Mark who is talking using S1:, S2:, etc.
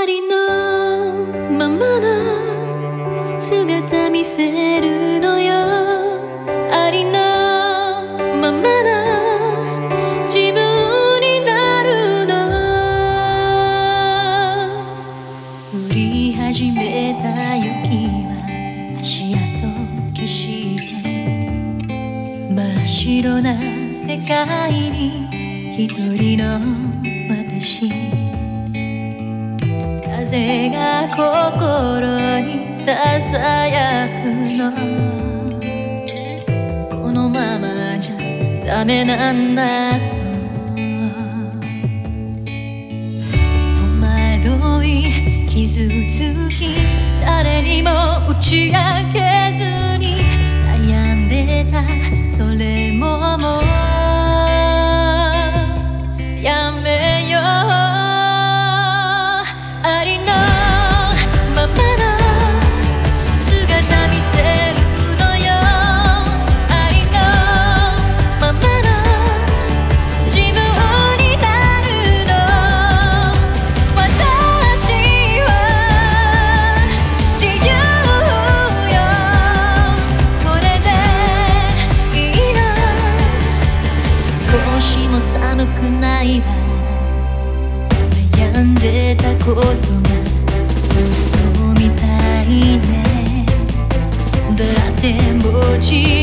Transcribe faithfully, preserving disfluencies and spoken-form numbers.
S1: りのままの姿見せるのよ。ありのままの自分になるの。降り始めた雪は足跡消して真っ白な世界に一人の私。風が心にささやくの。このままじゃダメなんだと戸惑い傷つき誰にも打ち明けずに悩んでた。それももうやめよう。少しも寒くないわ。悩んでたことが嘘みたいね。だってもう自